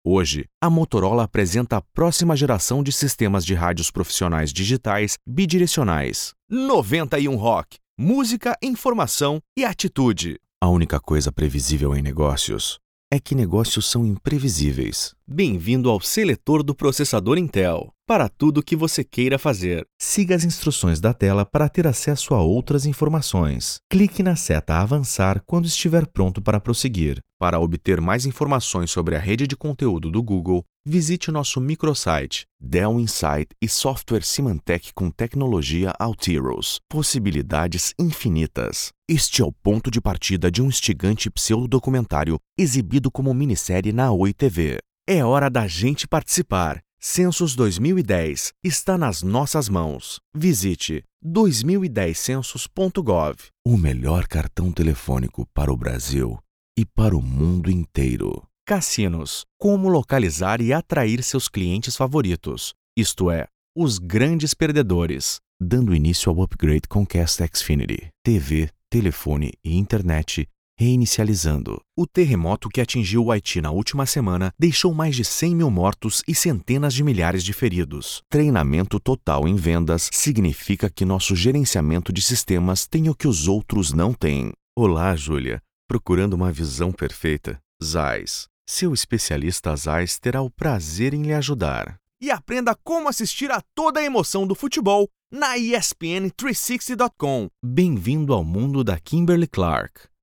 Hoje, a Motorola apresenta a próxima geração de sistemas de rádios profissionais digitais bidirecionais. 91 Rock. Música, informação e atitude. A única coisa previsível em negócios é que negócios são imprevisíveis. Bem-vindo ao seletor do processador Intel. Para tudo o que você queira fazer, siga as instruções da tela para ter acesso a outras informações. Clique na seta Avançar quando estiver pronto para prosseguir. Para obter mais informações sobre a rede de conteúdo do Google, visite nosso microsite Dell Insight e software Symantec com tecnologia Altiros. Possibilidades infinitas. Este é o ponto de partida de um instigante pseudodocumentário exibido como minissérie na Oi TV. É hora da gente participar. Census 2010 está nas nossas mãos. Visite 2010census.gov. O melhor cartão telefônico para o Brasil e para o mundo inteiro. Cassinos. Como localizar e atrair seus clientes favoritos, isto é, os grandes perdedores. Dando início ao upgrade Comcast Xfinity. TV, telefone e internet reinicializando. O terremoto que atingiu o Haiti na última semana deixou mais de 100 mil mortos e centenas de milhares de feridos. Treinamento total em vendas significa que nosso gerenciamento de sistemas tem o que os outros não têm. Olá, Júlia. Procurando uma visão perfeita? Zeiss. Seu especialista Zeiss terá o prazer em lhe ajudar. E aprenda como assistir a toda a emoção do futebol na ESPN360.com. Bem-vindo ao mundo da Kimberly-Clark.